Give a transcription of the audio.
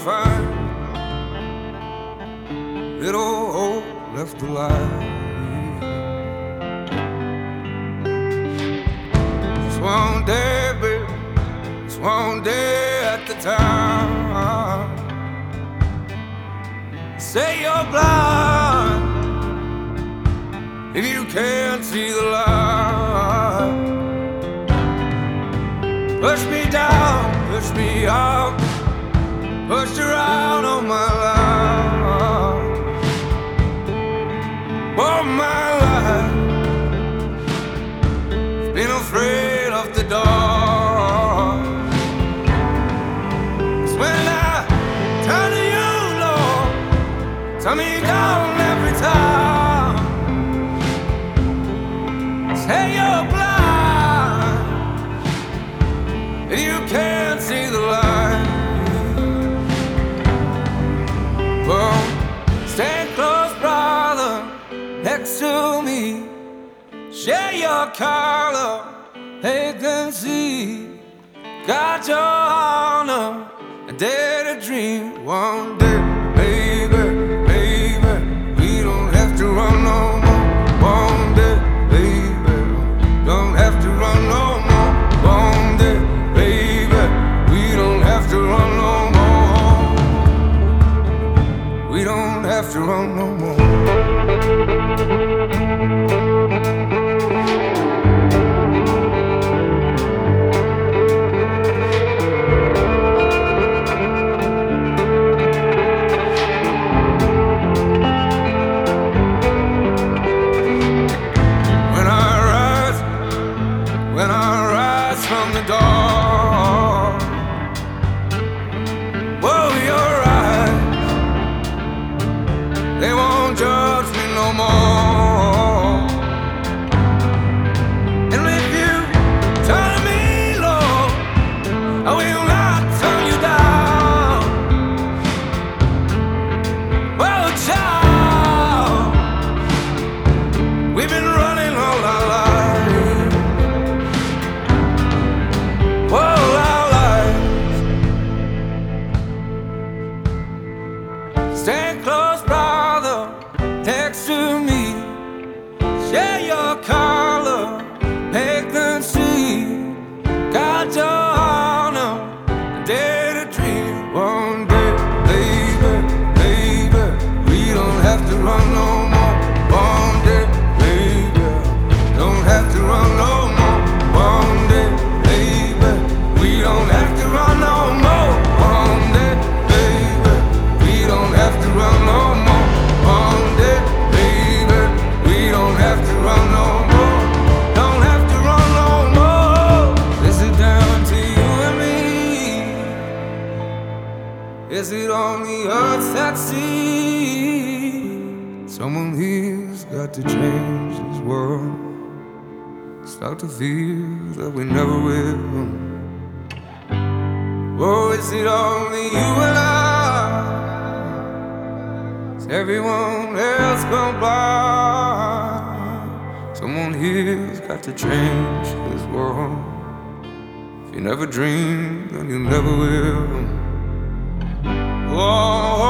find little hope left alive. Just one day, baby, just one day at the time. Say you're blind if you can't see the light. Push me down, push me out, pushed around all my life. All my life, been afraid of the dark. 'Cause when I turn to you, Lord, turn me down every time. Say you're blind and you can't see the light. Well, stand close, brother, next to me. Share your color, they can see. Got your honor, and dare to dream one day, baby, baby. We don't have to run no more. One day, baby, don't have to run no more. One day, baby, we don't have to run no more. We don't have to run no more. When I rise from the dark, whoa, your eyes, they won't judge me no more. And if you turn to me, Lord, I will not turn you down. Well, child, we've been running all our lives. Stand close, brother, next to me. Share your color, make them see. Got your honor, dare to dream. One day, baby, baby, we don't have to run no more. One day, baby, don't have to run no more. One day, baby, we don't have to run no more. One day, baby, we don't have to run no more. One day, baby, we don't have to run no more. Don't have to run no more. Is it down to you and me? Is it only us that sees? Someone here's got to change this world. Start to feel that we never will. Oh, is it only you and I? Is everyone else gone blind? Someone here's got to change this world. If you never dream, then you never will. Oh,